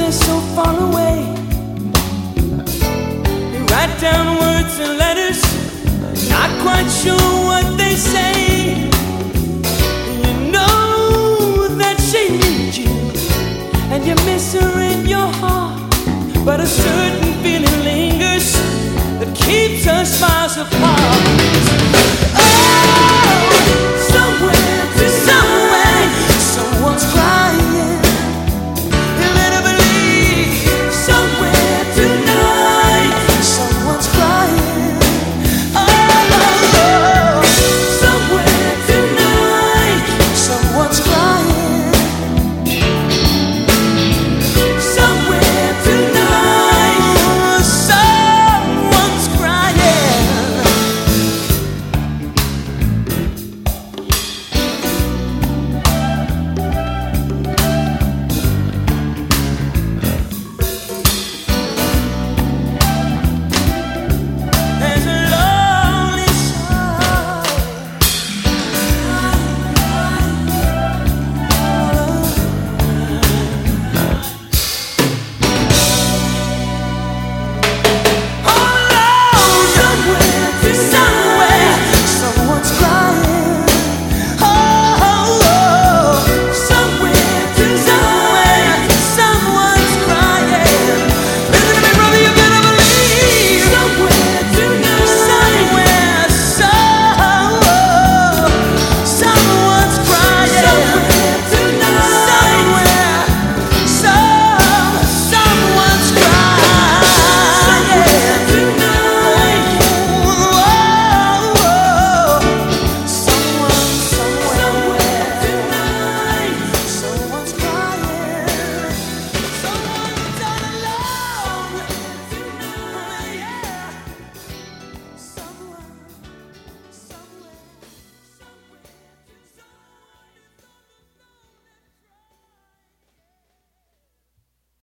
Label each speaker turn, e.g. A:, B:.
A: somewhere so far away. You write down words and letters, not quite sure what they say. You know that she needs you, and you miss her in your heart. But a certain feeling lingers that keeps us miles apart.